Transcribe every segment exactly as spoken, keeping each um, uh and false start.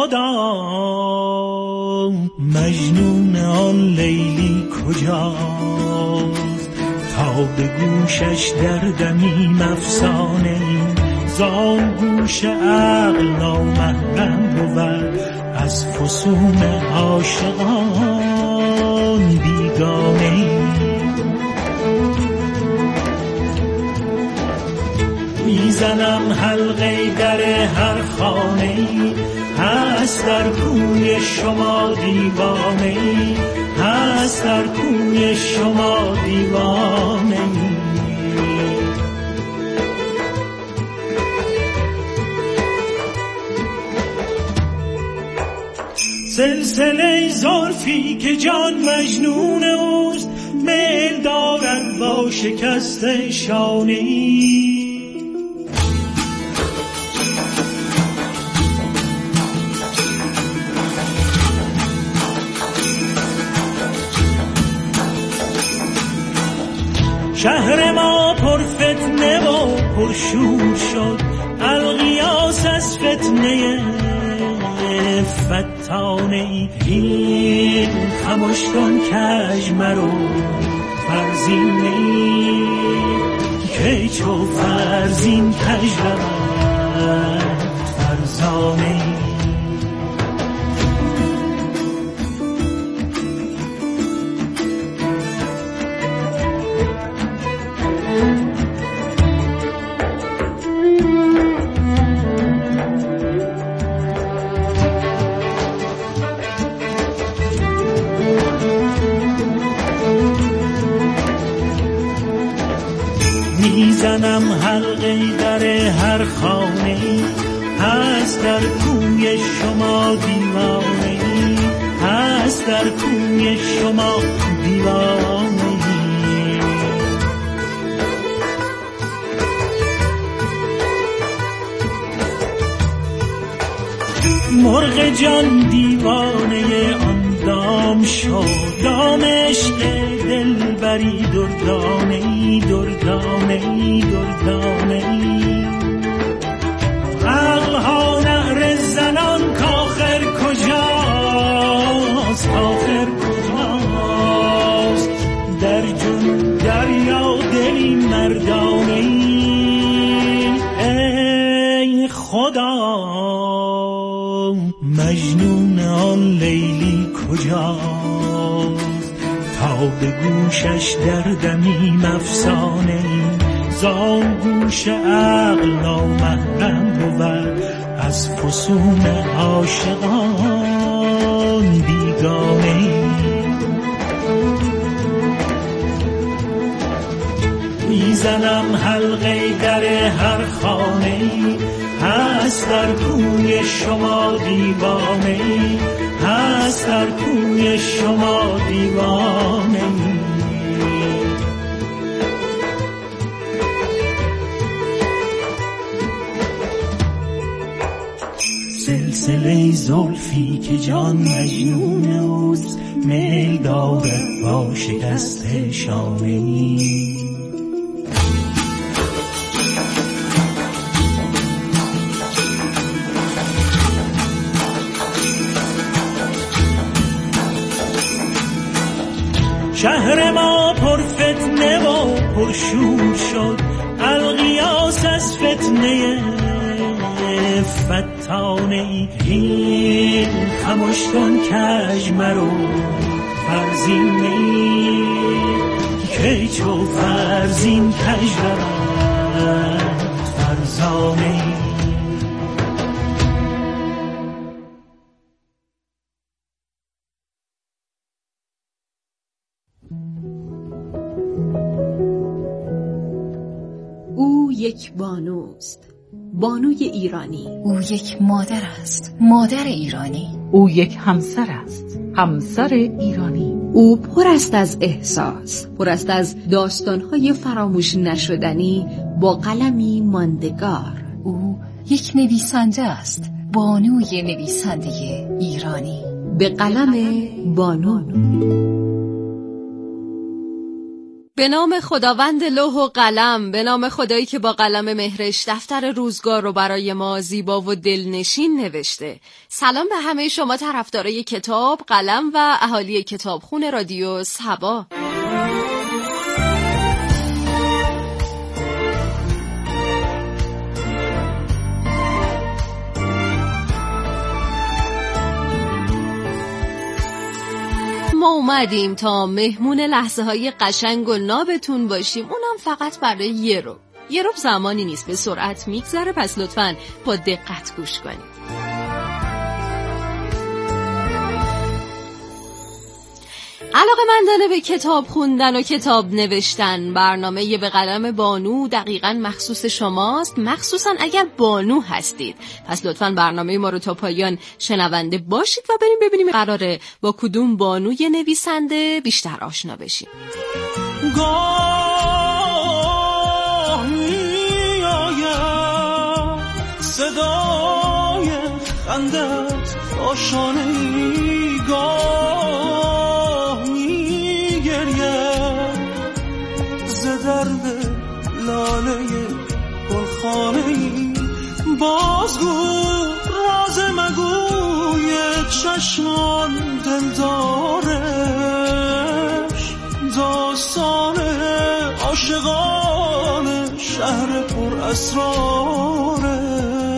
خدا مجنون آن لیلی کجاست تا به گوشش دردمیم افسانه زان گوش عقل نامحرم بود از فسون عاشقان بیگانه میزنم حلقه در هر خانه هست در کوی شما دیوانه هست در کوی شما دیوانه سلسله زلفی که جان مجنون اوست میل دارد با شکست شانه شهر ما پر فتنه و پر شور شد الغیاس از فتنه فتانه این خموش کن کج مرو فرزینه که چو فرزین کج رود فرزانه میزنم حلقه در هر خانه هست در کوی شما دیوانه هست در کوی شما دیوانه مرغ جان دیوانه آن دام شد دام عشق دلبری دردانه دردانه دردانه عقلها نعره زنان کاخر کجاست کاخر کجاست در جون دریا دلی مردانه ای خدا مجنون آن لیلی کجاست تا به گوشش دردمیم افسانه زان گوش عقل نامحرم بود از فسون عاشقان بیگانه میزنم حلقه در هر خانه هست در کوی شما دیوانه هست در کوی شما دیوانه سلسله زلفی که جان مجنون اوست میل دارد با شکست شانه شهر ما پر فتنه و پر شور شد الغیاس از فتنه فتانه این خموش کن کج مرو فرزینه که چو فرزین کج رود فرزانه او یک بانوست، بانوی ایرانی. او یک مادر است، مادر ایرانی. او یک همسر است، همسر ایرانی. او پر است از احساس، پر است از داستان‌های فراموش نشدنی با قلمی ماندگار. او یک نویسنده است، بانوی نویسنده ایرانی. به قلم بانو. به نام خداوند لوح و قلم، به نام خدایی که با قلم مهرش دفتر روزگار رو برای ما زیبا و دلنشین نوشته. سلام به همه شما طرفدارای کتاب، قلم و اهالی کتابخونه رادیو صبا. ما اومدیم تا مهمون لحظه های قشنگ و نابتون باشیم، اونم فقط برای یه رو یه رو زمانی نیست، به سرعت میگذره، پس لطفاً با دقت گوش کنید. علاقه‌مندانه به کتاب خوندن و کتاب نوشتن، برنامه به قلم بانو دقیقاً مخصوص شماست، مخصوصاً اگر بانو هستید. پس لطفاً برنامه ما رو تا پایان شنونده باشید و بریم ببینیم قراره با کدوم بانوی نویسنده بیشتر آشنا بشیم. گاه میآید صدای خندت آشانه‌ای، گاه میگرید ز درد لاله گلخانه‌ای. بازگو راز مگوی چشمان دلدارش، داستان عاشقان شهر پر اسرارش.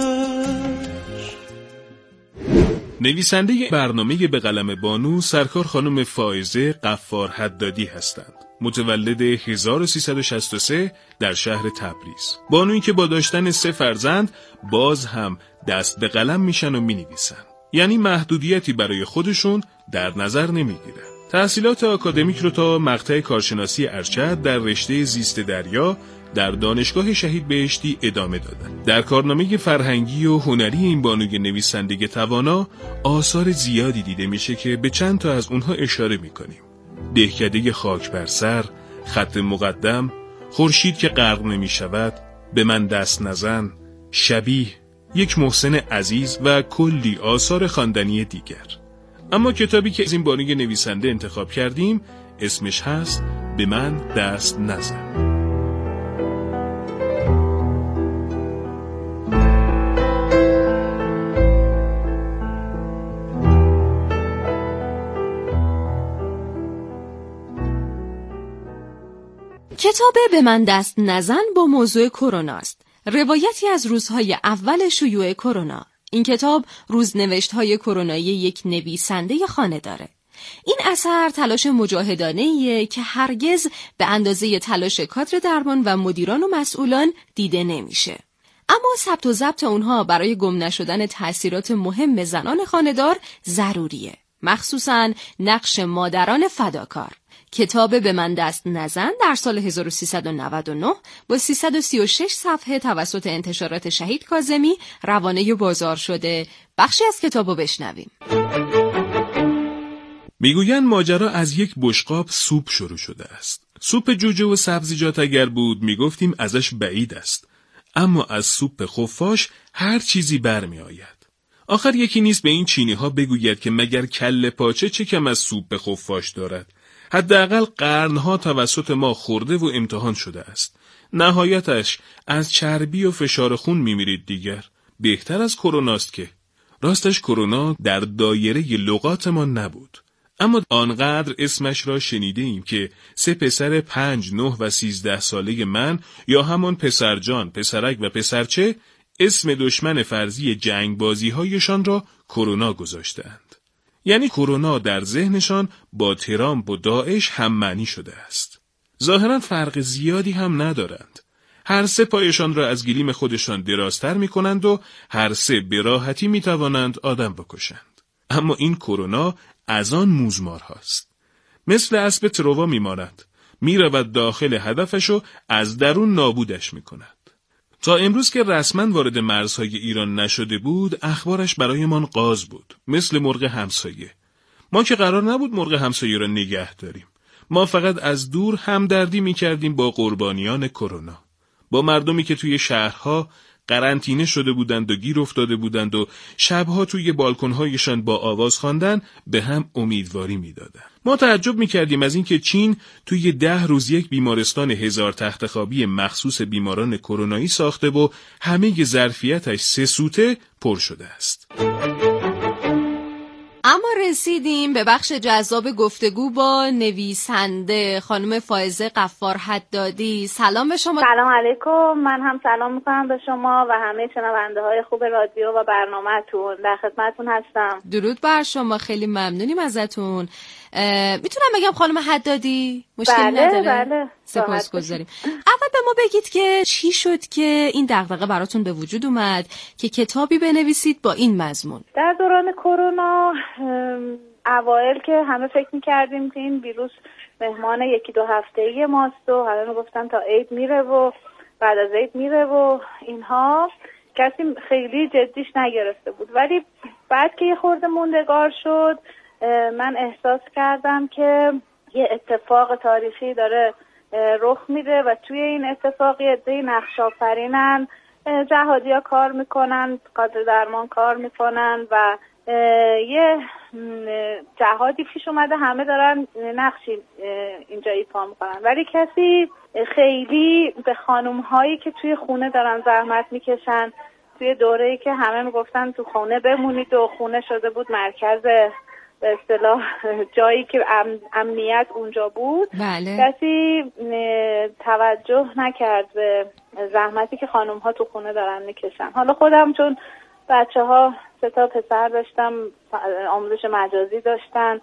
نویسنده برنامه به قلم بانو سرکار خانم فائزه غفار حدادی هستند. متولد هزار و سیصد و شصت و سه در شهر تبریز. بانویی که با داشتن سه فرزند باز هم دست به قلم میشن و مینویسن. یعنی محدودیتی برای خودشون در نظر نمیگیرن. تحصیلات آکادمیک رو تا مقطع کارشناسی ارشد در رشته زیست دریا در دانشگاه شهید بهشتی ادامه دادن. در کارنامه فرهنگی و هنری این بانوی نویسنده توانا آثار زیادی دیده میشه که به چند تا از اونها اشاره میکنیم. دهکده خاک بر سر، خط مقدم، خورشید که غرق نمیشود، به من دست نزن، شبیه، یک محسن عزیز و کلی آثار خواندنی دیگر. اما کتابی که از این بانوی نویسنده انتخاب کردیم اسمش هست به من دست نزن. کتاب به من دست نزن با موضوع کرونا است. روایتی از روزهای اول شیوع کرونا. این کتاب روزنوشت‌های کرونایی یک نویسنده خانه داره. این اثر تلاش مجاهدانه‌ایه که هرگز به اندازه تلاش کادر درمان و مدیران و مسئولان دیده نمیشه. اما ثبت و ضبط اونها برای گم نشدن تأثیرات مهم زنان خانه‌دار ضروریه. مخصوصاً نقش مادران فداکار. کتاب به من دست نزن در سال هزار و سیصد و نود و نه با سیصد و سی و شش صفحه توسط انتشارات شهید کاظمی روانه بازار شده. بخشی از کتابو بشنویم. میگوین ماجرا از یک بشقاب سوپ شروع شده است. سوپ جوجه و سبزیجات اگر بود میگفتیم ازش بعید است، اما از سوپ خفاش هر چیزی برمی آید. آخر یکی نیست به این چینی ها بگوید که مگر کله پاچه چه کم از سوپ خفاش دارد. حداقل قرنها توسط ما خورده و امتحان شده است. نهایتش از چربی و فشار خون میمیرید دیگر. بهتر از کروناست که. راستش کرونا در دایره لغات ما نبود. اما آنقدر اسمش را شنیده ایم که سه پسر پنج، نه و سیزده ساله من یا همان پسرجان، پسرک و پسرچه اسم دشمن فرضی جنگ بازی هایشان را کرونا گذاشتند. یعنی کرونا در ذهنشان با ترامپ و داعش هم معنی شده است. ظاهراً فرق زیادی هم ندارند. هر سه پایشان را از گلیم خودشان درازتر می کنند و هر سه به راحتی می توانند آدم بکشند. اما این کرونا از آن موزمار هاست. مثل اسب تروا می ماند. می رود داخل هدفش و از درون نابودش می کند. تا امروز که رسما وارد مرزهای ایران نشده بود، اخبارش برایمان غاز بود، مثل مرغ همسایه. ما که قرار نبود مرغ همسایه را نگه داریم. ما فقط از دور همدردی می‌کردیم با قربانیان کرونا، با مردمی که توی شهرها قرنطینه شده بودند و گیر افتاده بودند و شبها توی بالکن‌هایشان با آواز خواندن به هم امیدواری می‌دادند. ما تعجب می‌کردیم از اینکه چین توی ده روز یک بیمارستان هزار تخت خوابی مخصوص بیماران کرونایی ساخته و همه ظرفیتش سه سوته پر شده است. اما رسیدیم به بخش جذاب گفتگو با نویسنده خانم فائزه غفار حدادی. سلام به شما. سلام علیکم. من هم سلام میکنم به شما و همه شنونده های خوب رادیو و برنامه‌تون. در خدمتتون هستم. درود بر شما، خیلی ممنونیم ازتون. میتونم بگم خانم حدادی؟ مشکل بله نداره؟ بله. سپاسگزاریم. اول به ما بگید که چی شد که این دغدغه براتون به وجود اومد که کتابی بنویسید با این مضمون؟ در دوران کرونا اوایل که همه فکر میکردیم که این ویروس مهمان یکی دو هفته‌ای ماست و همه میگفتن تا عید میره و بعد از عید میره و اینها، کسی خیلی جدیش نگرفته بود. ولی بعد که یه خورده موندگار شد من احساس کردم که یه اتفاق تاریخی داره رخ میده و توی این اتفاق یه عده نقش آفرینن، جهادی‌ها کار میکنن، کادر درمان کار میکنن و یه جهادی پیش اومده، همه دارن نقشی اینجا ایفا میکنن، ولی کسی خیلی به خانوم هایی که توی خونه دارن زحمت میکشن توی دوره‌ای که همه میگفتن تو خونه بمونید و خونه شده بود مرکز به اصطلاح جایی که ام، امنیت اونجا بود، بله. کسی توجه نکرد به زحمتی که خانوم ها تو خونه دارن میکشن. حالا خودم چون بچه ها سه تا پسر داشتم، آموزش مجازی داشتن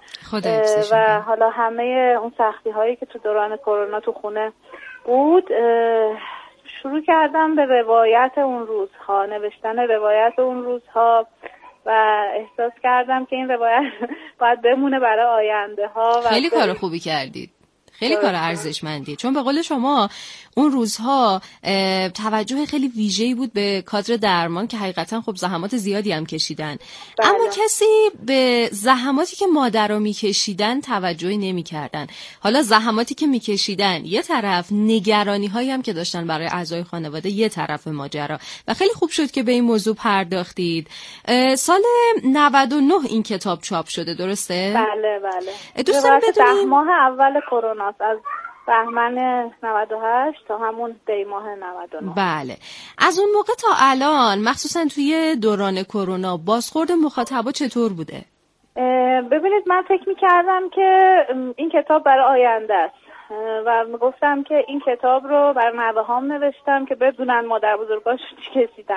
و حالا همه اون سختی هایی که تو دوران کرونا تو خونه بود، شروع کردم به روایت اون روزها، نوشتن روایت اون روزها و احساس کردم که این روایت باید بمونه برای آینده ها. خیلی کار خوبی کردید، خیلی کار ارزشمندی، چون به قول شما اون روزها توجه خیلی ویژه‌ای بود به کادر درمان که حقیقتا خب زحمات زیادی هم کشیدن. بله. اما کسی به زحماتی که مادرها میکشیدن توجهی نمیکردن. حالا زحماتی که میکشیدن یه طرف، نگرانی هایی هم که داشتن برای اعضای خانواده یه طرف ماجرا، و خیلی خوب شد که به این موضوع پرداختید. سال نود و نه این کتاب چاپ شده، درسته؟ بله بله. دوستان بدونیم ده ماه اول کرونا، از بهمن نود و هشت تا همون دی ماه نود و نه. بله. از اون موقع تا الان مخصوصا توی دوران کرونا بازخورد مخاطبا چطور بوده؟ ببینید من فکر می‌کردم که این کتاب برای آینده است و میگفتم که این کتاب رو برای نوه‌هام نوشتم که بدونن مادر بزرگاشون چی کشیدن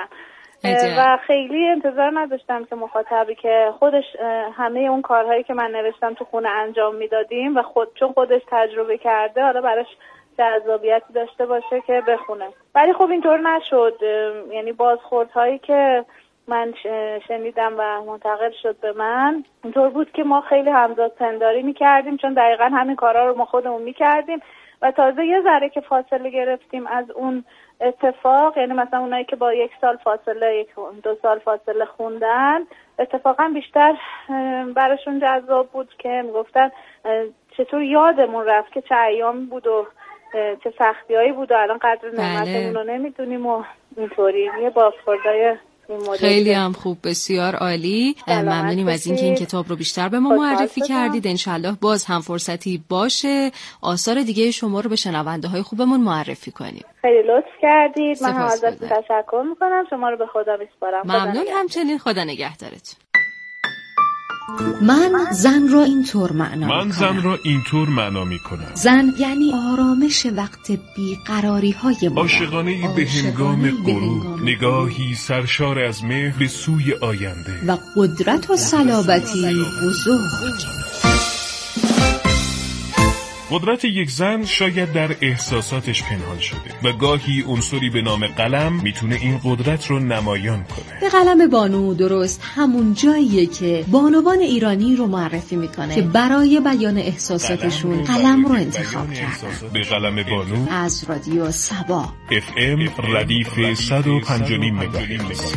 و خیلی انتظار نداشتم که مخاطبی که خودش همه اون کارهایی که من نوشتم تو خونه انجام میدادیم و خود چون خودش تجربه کرده حالا براش جذابیتی داشته باشه که بخونه. ولی خب اینطور نشد. یعنی بازخوردهایی که من شنیدم و منتقل شد به من اینطور بود که ما خیلی همزاد پنداری میکردیم، چون دقیقا همین کارها رو ما خودمون میکردیم و تازه یه ذره که فاصله گرفتیم از اون اتفاق، یعنی مثلا اونایی که با یک سال فاصله، یک دو سال فاصله خوندن، اتفاقا بیشتر براشون جذاب بود که میگفتن چطور یادمون رفت که چه ایام بود و چه سختیایی بود و الان قدر نعمتمون رو نمیدونیم و اینطوری. یه بازخوردای خیلی هم خوب، بسیار عالی. ممنونیم از اینکه این کتاب رو بیشتر به ما معرفی کردید. انشالله باز هم فرصتی باشه آثار دیگه شما رو به شنونده های خوبمون معرفی کنیم. خیلی لطف کردید. من هم ازتون تشکر میکنم. شما رو به خدا میسپارم. ممنون. همچنین خدا نگهدارت. من زن را اینطور معنا من می زن را اینطور معنا می کنم. زن یعنی آرامش وقت بیقراری های ما، عاشقانه به هنگام غروب، نگاهی سرشار از مهر به سوی آینده و قدرت و صلابتی بزرگ. قدرت یک زن شاید در احساساتش پنهان شده و گاهی عنصری به نام قلم میتونه این قدرت رو نمایان کنه. به قلم بانو درست همون جاییه که بانوان ایرانی رو معرفی میکنه که برای بیان احساساتشون قلم, قلم رو انتخاب کردن. به قلم بانو از رادیو سبا اف ام ردیف صد و پنج و نیم مگاهرتز.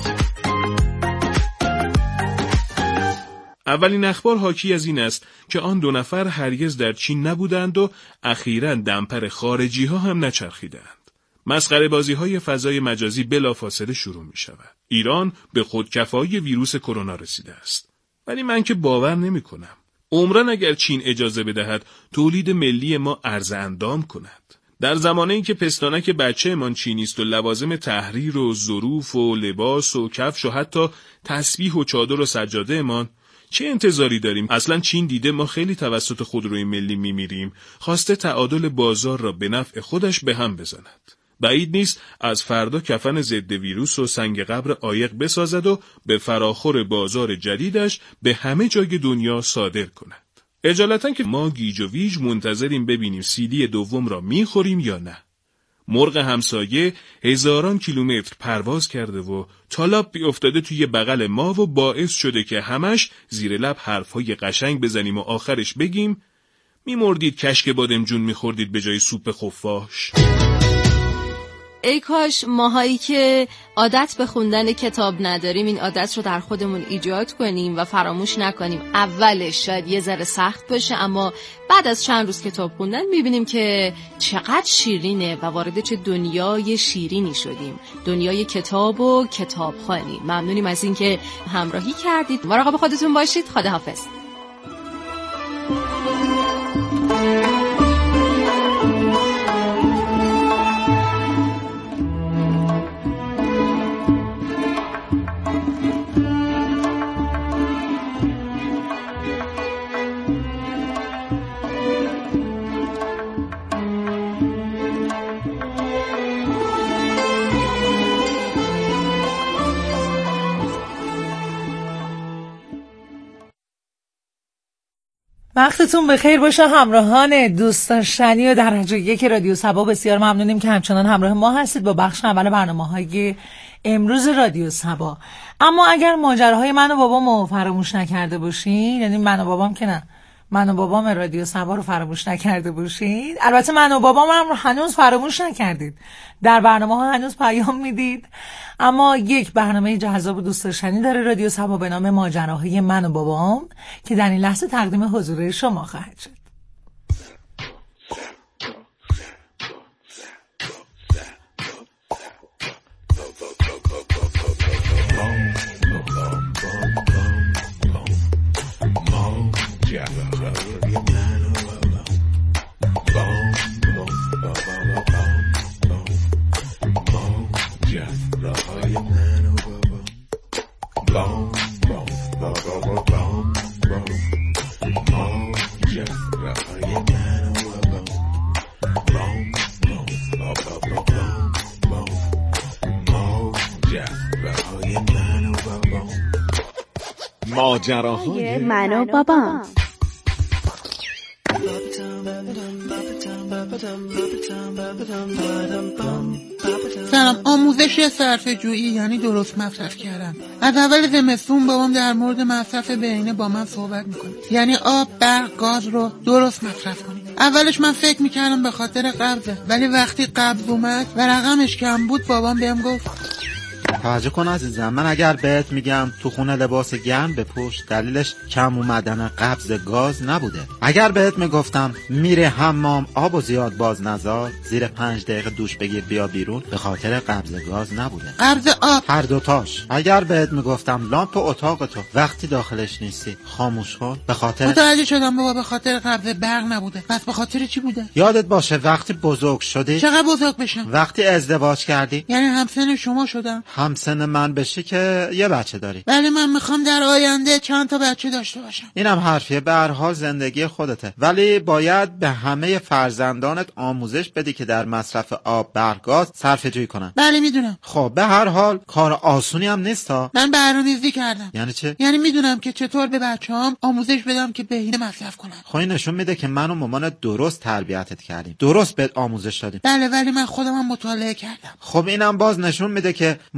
اولین اخبار حاکی از این است که آن دو نفر هرگز در چین نبودند و اخیراً دمپر خارجی ها هم نچرخیدند. مسخره بازی های فضای مجازی بلافاصله شروع می شود. ایران به خودکفایی ویروس کرونا رسیده است. ولی من که باور نمی کنم. عمرن اگر چین اجازه بدهد تولید ملی ما عرضه اندام کند. در زمانه این که پستانک بچه من چینی است و لوازم تحریر و ظروف و لباس و کفش و حتی تسبیح و چادر و سجاده من، چه انتظاری داریم؟ اصلا چین دیده ما خیلی توسط خودروی ملی میمیریم، خواسته تعادل بازار را به نفع خودش به هم بزند. بعید نیست از فردا کفن ضد ویروس و سنگ قبر عایق بسازد و به فراخور بازار جدیدش به همه جای دنیا صادر کند. اجالتا که ما گیج و ویج منتظریم ببینیم سیدی دوم را میخوریم یا نه. مرغ همسایه هزاران کیلومتر پرواز کرده و تالاپ بی افتاده توی بغل ما و باعث شده که همش زیر لب حرفهای قشنگ بزنیم و آخرش بگیم میمردید کشک بادمجون میخوردید به جای سوپ خفاش. ای کاش ماهایی که عادت به خوندن کتاب نداریم این عادت رو در خودمون ایجاد کنیم و فراموش نکنیم. اولش شاید یه ذره سخت باشه، اما بعد از چند روز کتاب خوندن میبینیم که چقدر شیرینه و وارد چه دنیای شیرینی شدیم. دنیای کتاب و کتابخوانی. ممنونیم از اینکه همراهی کردید. مراقب خودتون باشید. خداحافظ. وقتتون بخیر باشه همراهان دوست داشتنی و درجه یک رادیو سبا. بسیار ممنونیم که همچنان همراه ما هستید با بخش اول برنامه‌های امروز رادیو سبا. اما اگر ماجراهای من و بابامو فراموش نکرده باشین، یعنی من و بابام که نه، من و بابام رادیو سبا رو فراموش نکرده باشید، البته من و بابام هم هنوز فراموش نکردید، در برنامه ها هنوز پیام میدید، اما یک برنامه جذاب و دوست داشتنی داره رادیو سبا به نام ماجراهای من و بابام که در این لحظه تقدیم حضور شما خواهد شد. ماجراهای من و بابام. سلام. آموزش صرفه جویی یعنی درست مصرف کردن. از اول زمستون بابام در مورد مصرف بهینه با من صحبت میکنه، یعنی آب، برق، گاز رو درست مصرف کنیم. اولش من فکر میکردم به خاطر قبضه، ولی وقتی قبض اومد و رقمش کم بود بابام بهم گفت توجه کن عزیزم، من اگر بهت میگم تو خونه لباس گرم بپوش، دلیلش کم اومدن قبض گاز نبوده. اگر بهت میگفتم میره حمام آبو زیاد باز نذار، زیر پنج دقیقه دوش بگیر بیا بیرون، به خاطر قبض گاز نبوده، قبض آب. هر دوتاش. اگر بهت میگفتم لامپ اتاق تو وقتی داخلش نیستی خاموش کن، به خاطر متوجه شدم بابا به خاطر قبض برق نبوده. پس به خاطر چی بوده؟ یادت باشه وقتی بزرگ شدی. چقدر بزرگ بشم؟ وقتی ازدواج کردی. یعنی همسن شما شدم؟ همسن من بشی که یه بچه داری. ولی من میخوام در آینده چند تا بچه داشته باشم. اینم حرفیه، به هر حال زندگی خودته، ولی باید به همه فرزندانت آموزش بدی که در مصرف آب، برق، گاز صرفه جویی کنن. بله میدونم. خب به هر حال کار آسونی هم نیست ها. من برنامه‌ریزی کردم. یعنی چه؟ یعنی میدونم که چطور به بچه‌هام آموزش بدم که بهینه مصرف کنن. خب این نشون میده که من و مامانت درست تربیتت کردیم، درست بهت آموزش دادیم. بله ولی من خودم هم مطالعه کردم. خب اینم باز نشون میده که ما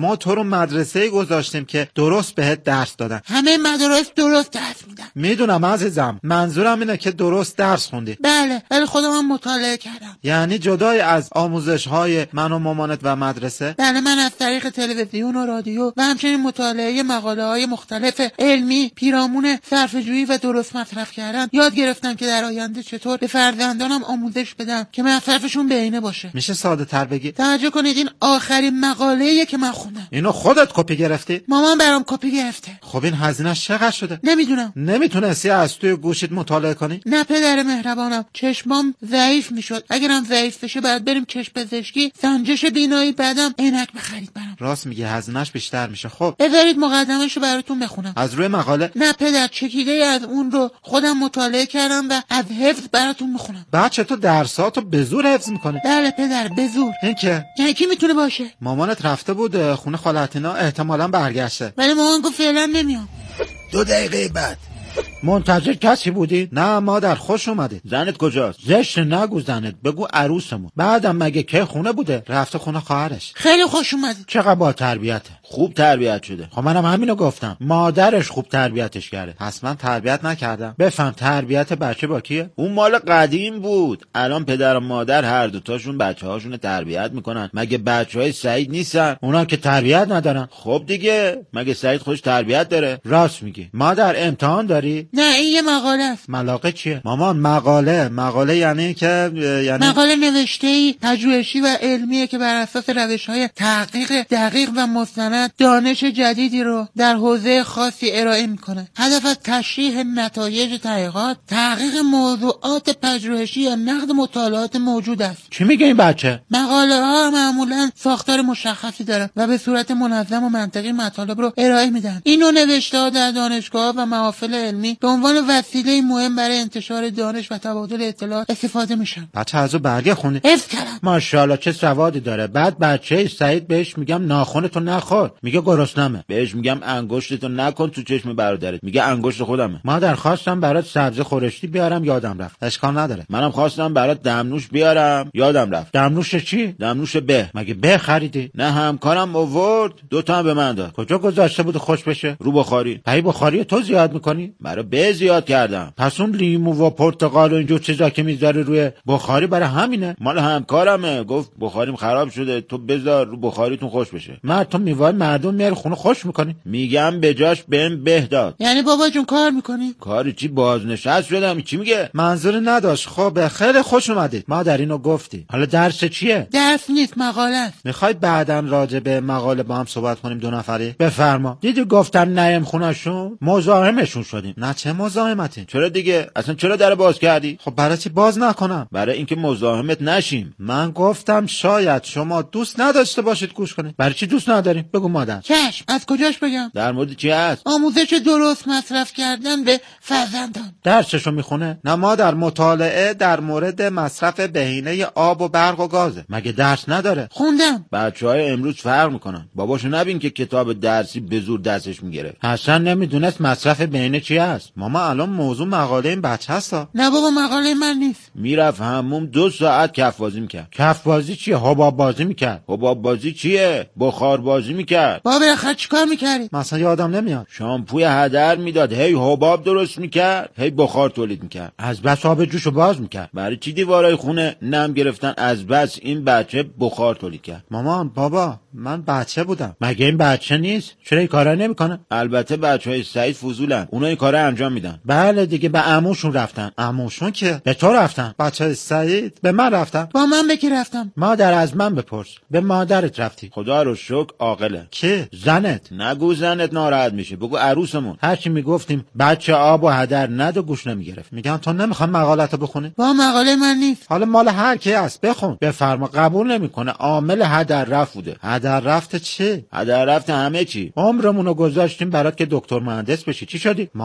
ما تو رو مدرسه گذاشتیم که درست بهت درس دادن. همه مدارس درست درس میدن. میدونم عزیزم، منظورم اینه که درست درس خوندی. بله، ولی خودم هم مطالعه کردم. یعنی جدای از آموزش‌های من و مامانت و مدرسه؟ بله، من از طریق تلویزیون و رادیو و همچنین مطالعه مقاله‌های مختلف علمی پیرامون صرفه‌جویی و درست مصرف کردن یاد گرفتم که در آینده چطور به فرزندانم آموزش بدم که مصرفشون بهینه باشه. میشه ساده تر بگی؟ توجه کنید، این آخرین مقاله‌ایه که من خوندم. اینو خودت کپی گرفتی؟ مامان برام کپی گرفته. خب این هزینه‌اش چقدر شده؟ نمیدونم. نمیتونستی از توی گوشیت مطالعه کنی؟ نه پدر مهربانم، چشمام ضعیف میشد. اگرم ضعیف بشه بعد بریم چشم پزشکی، سنجش بینایی، بعدم عینک بخرید برام. راست میگه، هزینه‌اش بیشتر میشه. خب بذارید مقدمه‌شو براتون بخونم. از روی مقاله؟ نه پدر، چکیده از اون رو خودم مطالعه کردم و از حفظ براتون میخونم. بچه تو درساتو به زور حفظ میکنه؟ بله پدر، به زور. این که یعنی کی میتونه باشه؟ مامانت رفته بود خونه خالتینا، احتمالاً برگشته. ولی مامان گفت فعلا نمیام. دو دقیقه بعد. منتظر کسی بودی؟ نه مادر، خوش اومدی. زنت کجاست؟ زشت نگو زنت، بگو عروسمون. بعدم مگه که خونه بوده؟ رفته خونه خواهرش. خیلی خوش اومدی. چقدر با تربیته. خوب تربیت شده. خب منم همینو گفتم، مادرش خوب تربیتش کرده. پس من تربیت نکردم. بفهم تربیت بچه با کیه؟ اون مال قدیم بود. الان پدر و مادر هر دوتاشون بچه‌هاشون تربیت میکنن. مگه بچه‌های سعید نیستن؟ اونا که تربیت ندارن. خب دیگه، مگه سعید خودش تربیت داره؟ راست میگی. مادر امتحان داری؟ نه، این یه مقاله است. ملاقه چیه؟ مامان مقاله، مقاله یعنی که یعنی مقاله نوشته‌ای پژوهشی و علمیه که بر اساس روش‌های تحقیق دقیق و مستند دانش جدیدی رو در حوزه خاصی ارائه میکنه. هدف از تشریح نتایج تحقیقات، تحقیق موضوعات پژوهشی یا نقد مطالعات موجود است. چی میگه این بچه؟ مقاله ها معمولا ساختار مشخصی دارن و به صورت منظم و منطقی مطالب رو ارائه میدن. این نوع نوشته‌ها در دانشگاه و محافل علمی به عنوان وسیله مهم برای انتشار دانش و تبادل اطلاعات استفاده میشن. بچه ازو برگه خونی؟ حفظ کردم. ماشاءالله چه سوادی داره. بعد بچه سعید بهش میگم ناخونتو نخور، میگه گرسنمه. بهش میگم انگشتتو نکن تو چشم برادرت، میگه انگشت خودمه. مادر خواستم برات سبزی خورشتی بیارم یادم رفت. اشکال نداره. منم خواستم برات دمنوش بیارم یادم رفت. دمنوش چی؟ دمنوش به. مگه به خریدی؟ نه، همکارم آورد، دو تا هم به من داد. کجا گذاشته بود خوش بشه؟ رو بخاری. پای بخاری تو زیاد میکنی؟ برای به زیاد کردم. پس اون لیمو و پرتقال و اینجور چیزا که میذاره روی بخاری برای همینه؟ مال همکارمه، گفت بخاریم خراب شده، تو بذار رو بخاریتون خوش بشه. مرد تو میوای مردم میاری خونه خوش میکنی؟ میگم به جاش بهم به داد. یعنی بابا جون کار میکنی؟ کاری چی، بازنشست شدم. چی میگه؟ منظوری نداشت. خب خیلی خوش اومدید. مادر اینو گفتی. حالا درس چیه؟ درس نیست، مقاله است. میخوای بعداً راجع به مقاله با هم صحبت کنیم دو نفری؟ بفرما. دیدی گفتن نیم خونه‌شون، مزاحمشون شدیم. نه چه مزاحمتی؟ چرا دیگه؟ اصلا چرا در باز کردی؟ خب برای چی باز نکنم؟ برای اینکه مزاحمت نشیم. من گفتم شاید شما دوست نداشته باشید گوش کنید. برای چی دوست نداریم؟ بگو مادر. چشم، از کجاش بگم؟ در مورد چی هست؟ آموزش درست مصرف کردن به فرزندان. درسشو میخونه؟ نه مادر، مطالعه در مورد مصرف بهینه آب و برق و گازه. مگه درس نداره؟ خوندم. بچهای امروز فرق میکنن. باباشو نبین که کتاب درسی به زور دستش میگیره. اصلا نمیدونست مصرف بهینه چی هست. ماما الان موضوع مقاله این بچه هستا. نه بابا، مقاله من نیست. میرفت هموم دو ساعت کف بازی میکرد. کف بازی چیه؟ حباب بازی میکرد. حباب بازی چیه؟ بخار بازی میکرد. بابا بالاخره چیکار میکردی؟ مثلا یادم نمیاد. شامپوی هدر میداد، هی حباب درست میکرد، هی بخار تولید میکرد. از بس آب جوشو باز میکرد. برای چی دیوارای خونه نم گرفتن؟ از بس این بچه بخار تولید کرد. مامان بابا، من بچه بودم. مگه این بچه نیست؟ چرا این کارا نمیکنه؟ البته بچهای سعید فضولن، اونا این کارا انجام میدن. بله دیگه، به عموشون رفتن. عموشون که به تو رفتن. بچهای سعید به من رفتن. با من به کی رفتم؟ مادر از من بپرس. به مادرت رفتی. خدا رو شکر عاقله. که زنت؟ نگو زنت ناراحت میشه، بگو عروسمون. هرچی میگفتیم بچه آب و هدر ند و گوش نمیگرفت. میگم تو نمیخوام مقاله‌تو بخونی؟ با مقاله من نیست. حالا مال هر کی است، بخون. بفرما. قبول نمیکنه. عامل هدر رفت بوده. هدر رفت چی؟ هدر رفت همه چی. عمرمونو گذاشتیم برات که دکتر مهندس بشی. چی شدی؟ مامان جلوی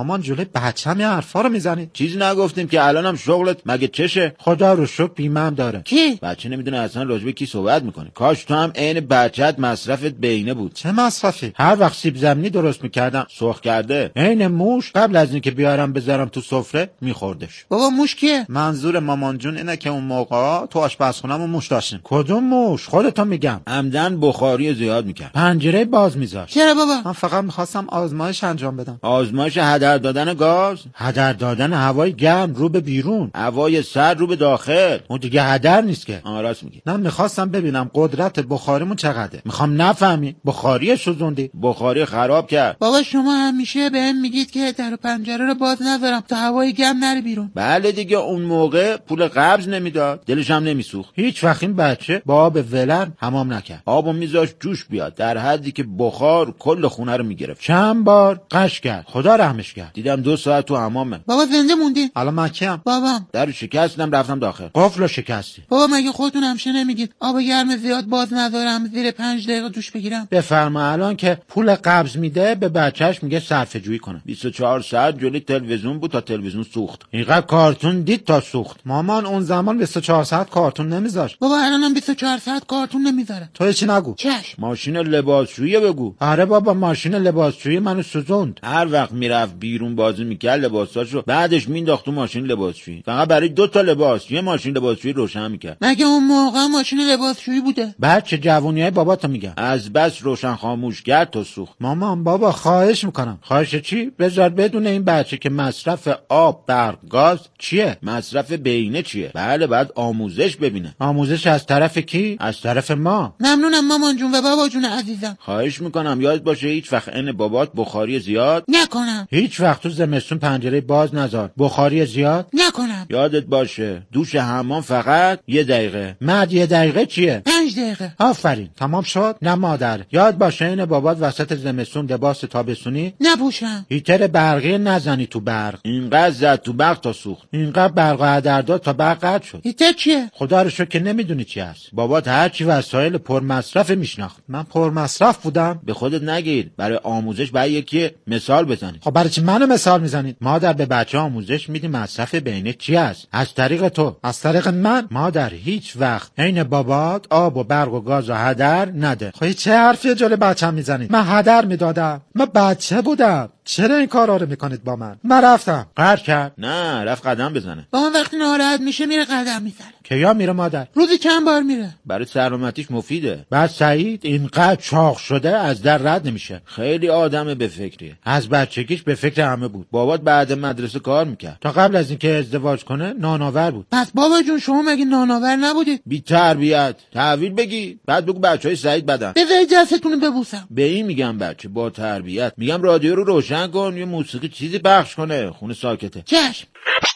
موقع بچه‌م این حرفا رو میزنید؟ چیزی نگفتیم که الانم شغلت مگه چشه؟ خدا رو شکر بیمه‌ام داره. کی؟ بچه نمیدونه اصلا راجب کی صحبت میکنه. کاش تو هم عین بچت مصرفت بینه بود. چه مصرفی؟ هر وقت سیب زمینی درست میکردم سرخ کرده. عین موش قبل از اینکه بیارم بذارم تو سفره میخوردش. بابا موش کیه؟ منظور مامان جون اینه که اون موقع تو آشپزخونه‌مون موش داشتیم. کدوم موش؟ خودتو میگم. عمدن بخاری زیاد میکرد. پنجره باز میذاشت. چرا بابا؟ من فقط میخواستم آزمایش انجام بدم. آزمایش هدر دادن گاز؟ هدر دادن هوای گرم رو به بیرون، هوای سرد رو به داخل. اون دیگه هدر نیست که. آ راست میگی. نه میخواستم ببینم قدرت بخاریمون چقدره. میخوام نفهمی بخاری سوزوندی، بخاری خراب کرد. بابا شما همیشه بهم میگید که در پنجره رو باز نذارم تا هوای گرم نره بیرون. بله دیگه اون موقع پول قبض نمیداد، دلش هم نمیسوخت. هیچ وقت این بچه با آب ولرم حمام نکرد. آبو میذاشت جوش بیاد در حدی که بخار کل خونه رو میگرفت. چند بار قش کرد، خدا رحمش کرد. دیدم دو ساعت تو حمامه. بابا زنده موندین؟ الان من کیم؟ بابام. درو شکستم رفتم داخل. قفلو شکستی. بابا مگه خودتون همیشه نمیگید آب گرم زیاد باز نذارم زیر پنج دقیقه دوش بگیرم؟ بفرما الان که پول قبض میده به بچهش میگه صرفه جویی کنه. بیست و چهار ساعت جلوی تلویزیون بود تا تلویزیون سوخت. اینقدر کارتون دید تا سوخت. مامان اون زمان بیست و چهار ساعت کارتون نمیذاشت. بابا الانم بیست و چهار ساعت کارتون نمیذاره. تو چی نگو. چش. ماشین لباسشویی بگو. آره بابا ماشین لباسشویی منو سوزوند. هر وقت میرفت بیرون بازی میکرد لباساشو بعدش مینداخت تو ماشین لباسشویی. فقط برای دو تا لباس یه ماشین لباسشویی روشن میکرد. مگه اون موقع ماشین لباسشویی بوده؟ بچه جوونیای باباتو میگم. از بس روشن خاموش کرد تا سوخت. مامان بابا خواهش میکنم. خواهش چی؟ بذار بدون این بچه که مصرف آب، برق، گاز چیه؟ مصرف بینه چیه؟ بله بعد آموزش ببینه. آموزش از طرف کی؟ از طرف ما. ممنونم مامان جون و بابا جون عزیزم. خواهش میکنم یاد باشه هیچ وقت عین بابات بخاری زیاد نکنم. هیچ وقت تو زمستون پنجره باز نذار. بخاری زیاد نکنم. یادت باشه دوش حمام فقط یه دقیقه. مد یه دقیقه چیه؟ پنج دقیقه. آفرین تمام شد. نه مادر یاد باشه این بابات وسط زمستون لباس تابستونی نپوشم. هیتر برقی نزنی تو برق. اینقدر زد تو برق تا سوخت. اینقدر برق و هدر داد تا برق قطع شد. هیتر چیه؟ خدا رو شکر که نمیدونی چی هست. بابات هرچی وسایل پرمصرف میشناخت. من پرمصرف بودم؟ به خودت نگیر. برای آموزش باید یکی مثال بزنی. خب برای چی منو مثال میزنید؟ مادر به بچه آموزش میدی مصرف بینه چی هست؟ از طریق تو، از طریق من. مادر هیچ وقت عین بابات آب و برق و گاز و هدر نده. خب چه حرفی جلوی بچه‌م میزنید؟ من هدر میدادم. من بچه بودم. چرا این کارا رو میکنید با من؟ من رفتم. قهر کرد. نه رفت قدم بزنه. با من وقتی ناراحت میشه میره قدم میزنه. کیا میره مادر؟ روزی چند بار میره. برای سلامتیش مفیده. بعد سعید اینقدر چاق شده از در رد نمیشه. خیلی آدم به فکریه. از بچگیش به فکر همه بود. بابات بعد مدرسه کار میکرد. تا قبل از اینکه ازدواج کنه نانآور بود. پس بابا جون شما مگه نانآور نبودید؟ بی تربیت. تحویل بگی بعد بگو بچهای سعید بدن. بذارید دستتون ببوسم. به این میگم بچه با تربیت. میگم رادیو رو روشن کن یه موسیقی چیزی پخش کنه خونه ساکته. چشم.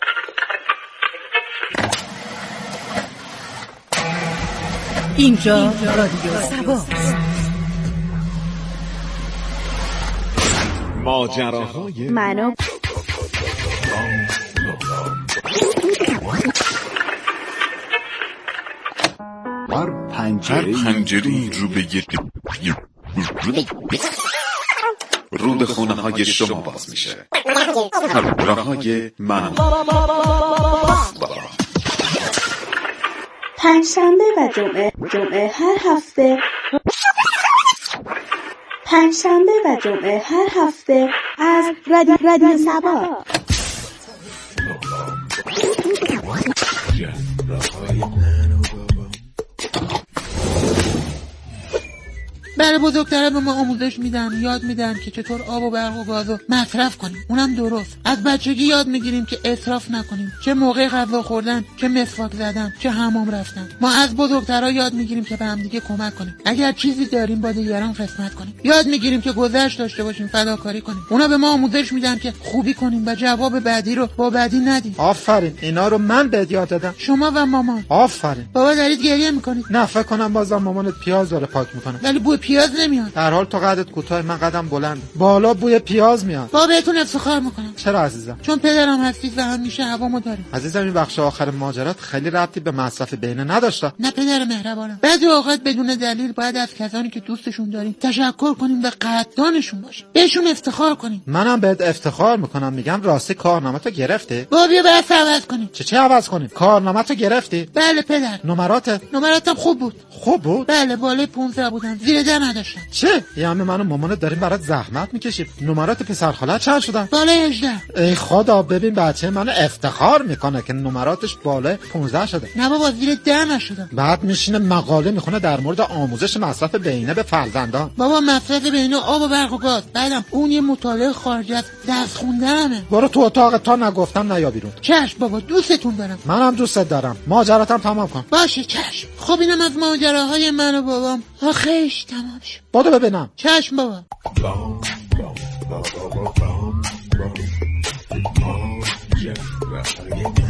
اینجا رادیو سبا. ماجراهای منو هر پنجره‌ای رو به یک رو به خونه های شما باز میشه. راه های من پنجشنبه و جمعه جمعه هر هفته پنجشنبه و جمعه هر هفته از رادیو رادیو سبا. برای بزرگترها به ما آموزش میدن، یاد میدن که چطور آب و برق و گازو مصرف کنیم، اونم درست. از بچگی یاد میگیریم که اسراف نکنیم، چه موقع غذا خوردن، چه مسواک زدن، چه حمام رفتن. ما از بزرگترها یاد میگیریم که به هم دیگه کمک کنیم، اگر چیزی داریم با دیگران قسمت کنیم. یاد میگیریم که گذشت داشته باشیم، فداکاری کنیم. اونا به ما آموزش میدن که خوبی کنیم و جواب بعدی رو با بعدی ندیم. آفرین، اینا رو من بهت یاد دادم. شما و مامان. آفرین. بابا دارید گریه میکنید؟ نه فکر کنم بازم مامانت پیاز داره پاک میکنه. ولی بوی پیاز نمیاد. در حال تو قدت کوتاه، من قدم بلند، بالا بوی پیاز میاد. بابا بهتون افتخار میکنم. چرا عزیزم؟ چون پدرم هستید و همیشه هوامو دارید. عزیزم این بخش آخر ماجرات خیلی ربطی به مصرف بینه نداشته. نه پدر مهربانم، بعضی اوقات بدون دلیل باید از کسانی که دوستشون داریم تشکر کنیم و قدردانشون باشیم، بهشون افتخار کنیم. منم بهت افتخار میکنم، میگم راستی کارنامه‌تو گرفتی؟ بابا بیا بس عوض کنیم. چه چه عوض کنیم؟ کارنامه‌تو گرفتی؟ بله پدر. نمراتت؟ نمراتم خوب بود. خوب بود؟ بله بالای پانزده بودم، زیر ده نداشتم. چه؟ یعنی من و مامانت داریم برات زحمت میکشیم. نمرات پسر خالت چند شدن؟ بالای هجده. ای خدا، ببین بچه من افتخار میکنه که نمراتش بالای پانزده شده. نه بابا زیر ده نشدم. بعد میشینه مقاله میخونه در مورد آموزش مصرف بینه به فرزندان. بابا مصرف بینه آب و برق و گاز، بعدم اون یه مطالعه خارجی از درس خوندنمه. برو تو اتاق، تا نگفتم نیا بیرون. چشم بابا، دوستتون دارم. منم دوستت دارم. ماجراتم تمام کن. باشه چشم. خب اینم از ماجراهای من و بابام. آخیش تمام شد. بادو ببینم. چشم بابا. Yeah.